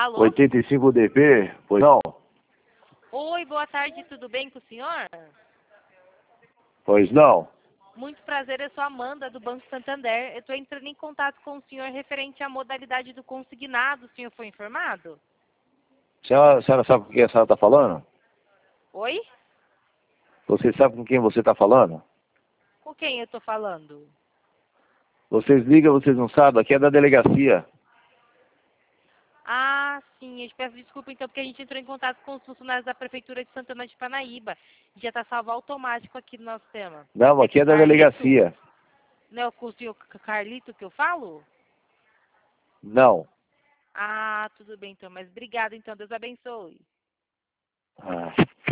Alô? 85 DP? Pois não? Oi, boa tarde, tudo bem com o senhor? Pois não? Muito prazer, eu sou a Amanda, do Banco Santander. Eu estou entrando em contato com o senhor referente à modalidade do consignado. O senhor foi informado? A senhora sabe com quem a senhora está falando? Oi? Você sabe com quem você está falando? Com quem eu estou falando? Vocês ligam, vocês não sabem? Aqui é da delegacia. Ah, sim, eu te peço desculpa então, porque a gente entrou em contato com os funcionários da Prefeitura de Santana de Parnaíba. Já está salvo automático aqui no nosso sistema. Não, aqui é da delegacia. Não é com o senhor Carlito que eu falo? Não. Ah, tudo bem então, mas obrigada então, Deus abençoe. Ah.